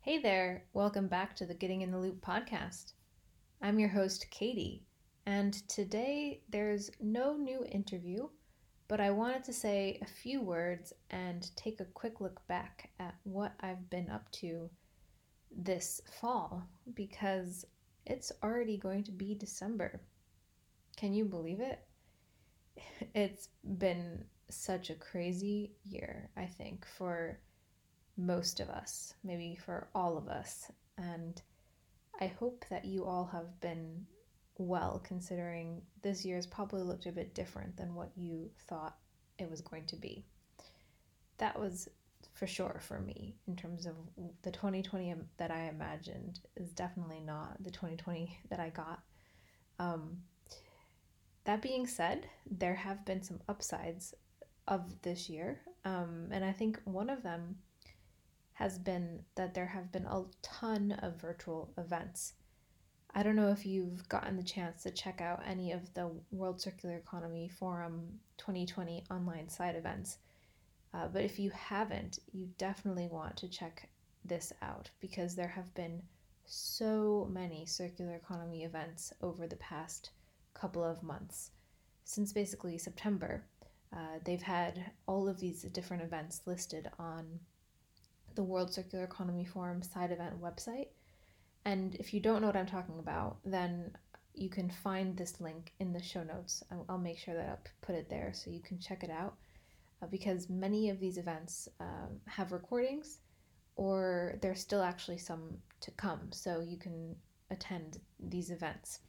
Hey there, welcome back to the Getting in the Loop podcast. I'm your host, Katie, and today there's no new interview, but I wanted to say a few words and take a quick look back at what I've been up to this fall because it's already going to be December. Can you believe it? It's been such a crazy year, I think, for most of us, maybe for all of us. And I hope that you all have been well, considering this year's probably looked a bit different than what you thought it was going to be. That was for sure for me in terms of the 2020 that I imagined is definitely not the 2020 that I got. Um, that being said, there have been some upsides of this year, and I think one of them has been that there have been a ton of virtual events. I don't know if you've gotten the chance to check out any of the World Circular Economy Forum 2020 online side events, but if you haven't, you definitely want to check this out because there have been so many circular economy events over the past couple of months. Since basically September, they've had all of these different events listed on the World Circular Economy Forum side event website. And if you don't know what I'm talking about, then you can find this link in the show notes. I'll make sure that I'll put it there so you can check it out because many of these events have recordings or there's still actually some to come, so you can attend these events.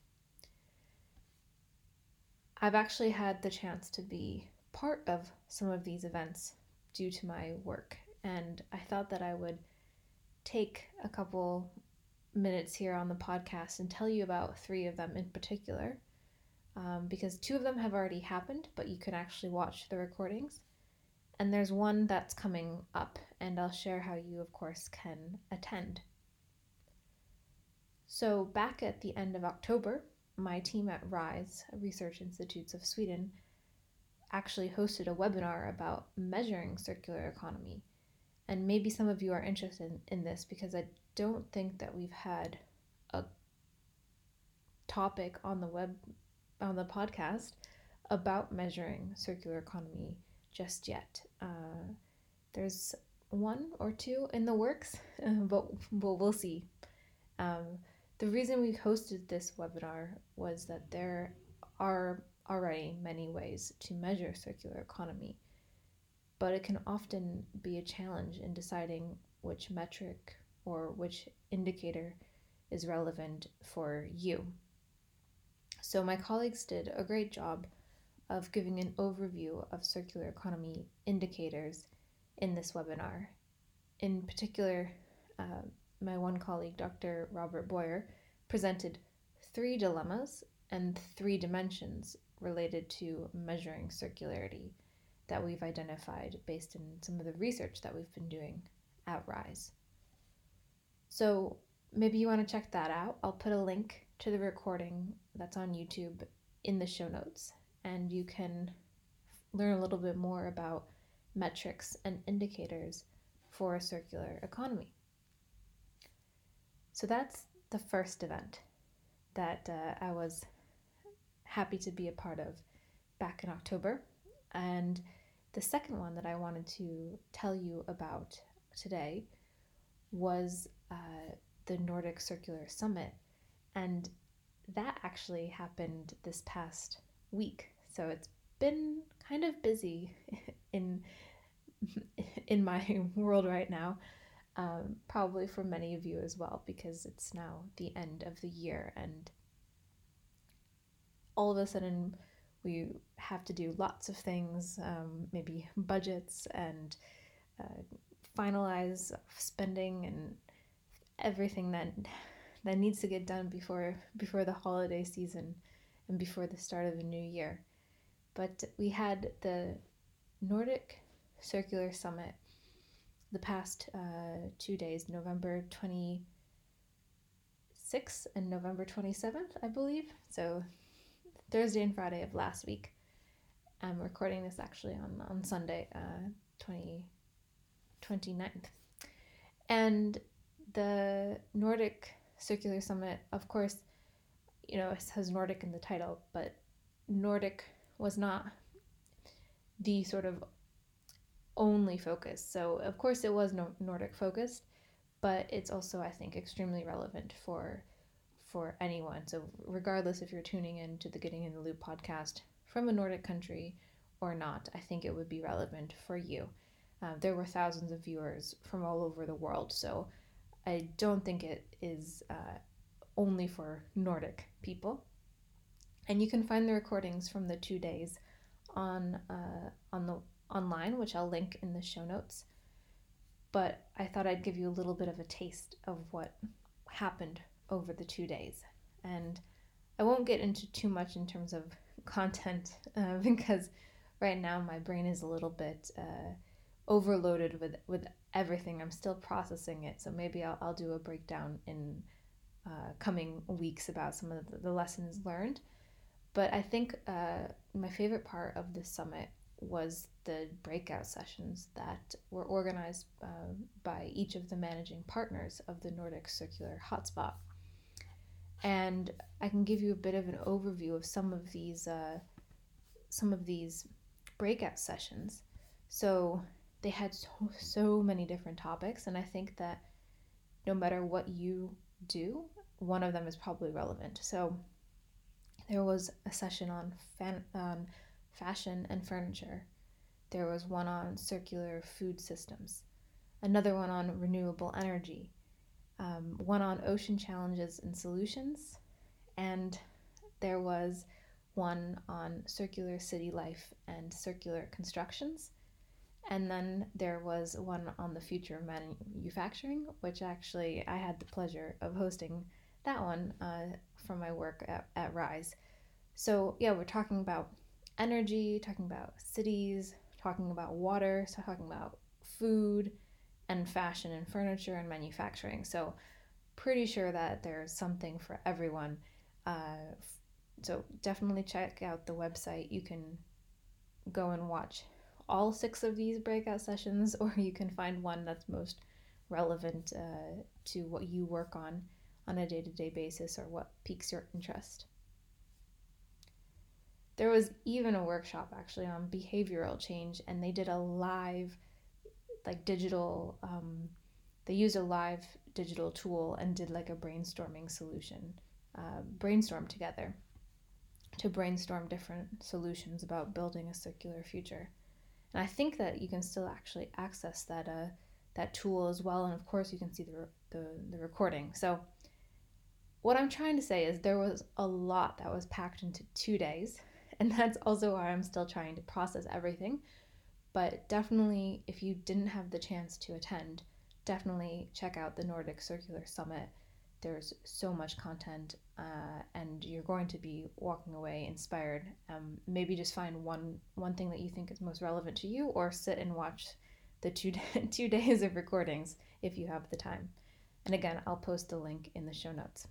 I've actually had the chance to be part of some of these events due to my work, and I thought that I would take a couple minutes here on the podcast and tell you about three of them in particular, because two of them have already happened, but you can actually watch the recordings. And there's one that's coming up, and I'll share how you, of course, can attend. So, back at the end of October, my team at RISE, Research Institutes of Sweden, actually hosted a webinar about measuring circular economy. And maybe some of you are interested in this because I don't think that we've had a topic on the podcast about measuring circular economy just yet. There's one or two in the works, but we'll see. The reason we hosted this webinar was that there are already many ways to measure circular economy, but it can often be a challenge in deciding which metric or which indicator is relevant for you. So my colleagues did a great job of giving an overview of circular economy indicators in this webinar. In particular, my one colleague, Dr. Robert Boyer, presented three dilemmas and three dimensions related to measuring circularity that we've identified based on some of the research that we've been doing at RISE. So maybe you want to check that out. I'll put a link to the recording that's on YouTube in the show notes, and you can learn a little bit more about metrics and indicators for a circular economy. So that's the first event that I was happy to be a part of back in October. And the second one that I wanted to tell you about today was the Nordic Circular Summit. And that actually happened this past week. So it's been kind of busy in my world right now. Probably for many of you as well, because it's now the end of the year and all of a sudden we have to do lots of things, maybe budgets and finalize spending and everything that needs to get done before the holiday season and before the start of the new year. But we had the Nordic Circular Summit the past 2 days, November 26th and November 27th, I believe. So Thursday and Friday of last week. I'm recording this actually on Sunday, 29th. And the Nordic Circular Summit, of course, it says Nordic in the title, but Nordic was not the sort of only focus. So, of course, it was Nordic focused, but it's also, I think, extremely relevant for anyone. So, regardless if you're tuning in to the Getting in the Loop podcast from a Nordic country or not, I think it would be relevant for you. There were thousands of viewers from all over the world, so I don't think it is only for Nordic people. And you can find the recordings from the 2 days on the online, which I'll link in the show notes. But I thought I'd give you a little bit of a taste of what happened over the 2 days. And I won't get into too much in terms of content because right now my brain is a little bit overloaded with everything. I'm still processing it, so maybe I'll do a breakdown in coming weeks about some of the lessons learned. But I think my favorite part of this summit was the breakout sessions that were organized by each of the managing partners of the Nordic Circular Hotspot. And I can give you a bit of an overview of some of these breakout sessions. So they had so many different topics, and I think that no matter what you do, one of them is probably relevant. So there was a session on fashion and furniture. There was one on circular food systems, another one on renewable energy, one on ocean challenges and solutions, and there was one on circular city life and circular constructions. And then there was one on the future of manufacturing, which actually I had the pleasure of hosting that one from my work at Rise. So, yeah, we're talking about energy, talking about cities, talking about water, so talking about food and fashion and furniture and manufacturing. So, pretty sure that there's something for everyone. So, definitely check out the website. You can go and watch all 6 of these breakout sessions, or you can find one that's most relevant to what you work on a day-to-day basis or what piques your interest. There was even a workshop actually on behavioral change, and they did a live, like digital, they used a live digital tool and did like a brainstorming solution, brainstorm together to brainstorm different solutions about building a circular future. And I think that you can still actually access that tool as well, and of course you can see the recording. So what I'm trying to say is there was a lot that was packed into 2 days, and that's also why I'm still trying to process everything. But definitely, if you didn't have the chance to attend, definitely check out the Nordic Circular Summit. There's so much content, and you're going to be walking away inspired. Maybe just find one thing that you think is most relevant to you, or sit and watch the 2 days of recordings if you have the time. And again, I'll post the link in the show notes.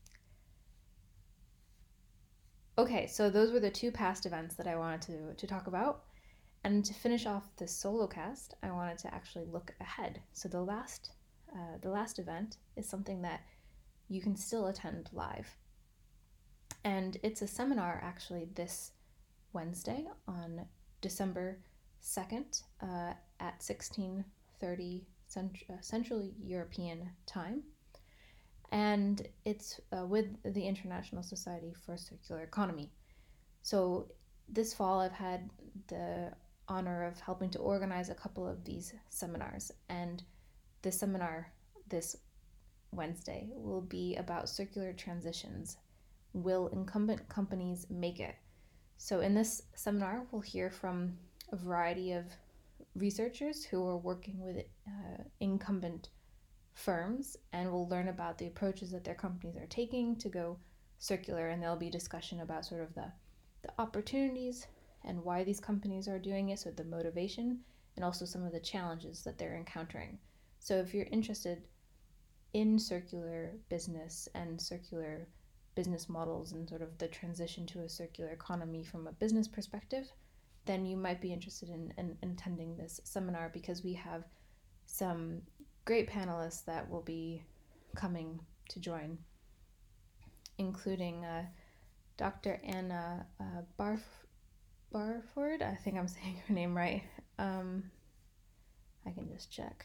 Okay, so those were the 2 past events that I wanted to talk about. And to finish off this solo cast, I wanted to actually look ahead. So the last event is something that you can still attend live. And it's a seminar actually this Wednesday on December 2nd at 16:30 Central European time. And it's with the International Society for Circular Economy. So this fall I've had the honor of helping to organize a couple of these seminars, and the seminar this Wednesday will be about circular transitions. Will incumbent companies make it? So in this seminar we'll hear from a variety of researchers who are working with incumbent firms, and we'll learn about the approaches that their companies are taking to go circular, and there'll be discussion about sort of the opportunities and why these companies are doing it, so the motivation, and also some of the challenges that they're encountering. So if you're interested in circular business and circular business models and sort of the transition to a circular economy from a business perspective, then you might be interested in attending this seminar, because we have some great panelists that will be coming to join, including Dr. Anna Barford. I think I'm saying her name right. I can just check.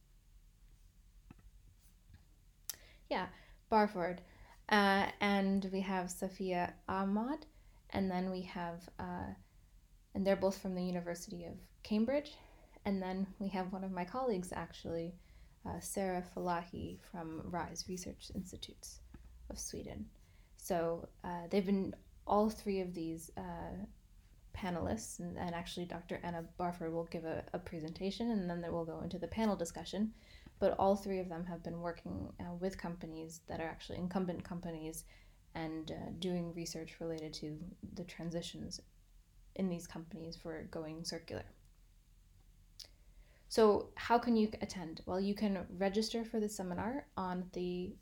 Yeah, Barford. And we have Sophia Ahmad, and then we have, and they're both from the University of Cambridge. And then we have one of my colleagues, actually, Sarah Falahi from RISE Research Institutes of Sweden. So they've been, all three of these panelists, and actually Dr. Anna Barford will give a presentation, and then we'll go into the panel discussion. But all three of them have been working with companies that are actually incumbent companies and doing research related to the transitions in these companies for going circular. So how can you attend? Well, you can register for the seminar on the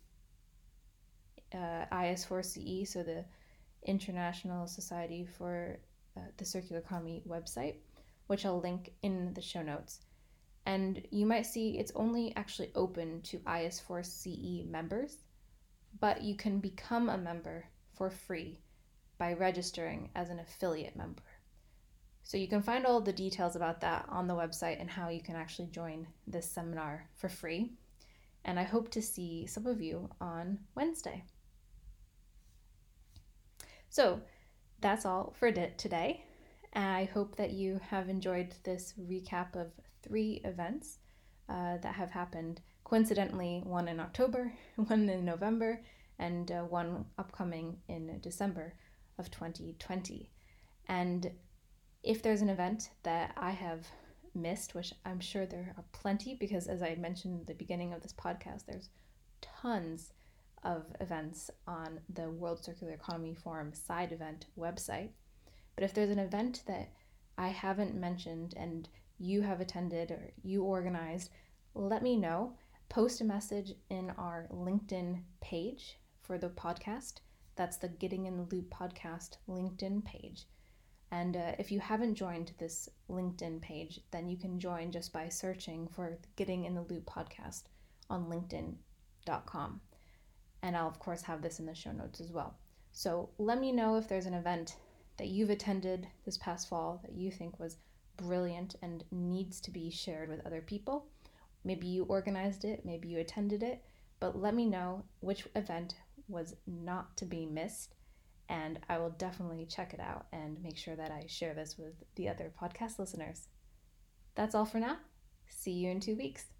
IS4CE, so the International Society for the Circular Economy website, which I'll link in the show notes. And you might see it's only actually open to IS4CE members, but you can become a member for free by registering as an affiliate member. So you can find all the details about that on the website and how you can actually join this seminar for free. And I hope to see some of you on Wednesday. So that's all for today. I hope that you have enjoyed this recap of 3 events that have happened coincidentally, one in October, one in November, and one upcoming in December of 2020. And if there's an event that I have missed, which I'm sure there are plenty, because as I mentioned at the beginning of this podcast, there's tons of events on the World Circular Economy Forum side event website. But if there's an event that I haven't mentioned and you have attended or you organized, let me know. Post a message in our LinkedIn page for the podcast. That's the Getting in the Loop podcast LinkedIn page. And if you haven't joined this LinkedIn page, then you can join just by searching for Getting in the Loop podcast on linkedin.com. And I'll, of course, have this in the show notes as well. So let me know if there's an event that you've attended this past fall that you think was brilliant and needs to be shared with other people. Maybe you organized it, maybe you attended it, but let me know which event was not to be missed, and I will definitely check it out and make sure that I share this with the other podcast listeners. That's all for now. See you in 2 weeks.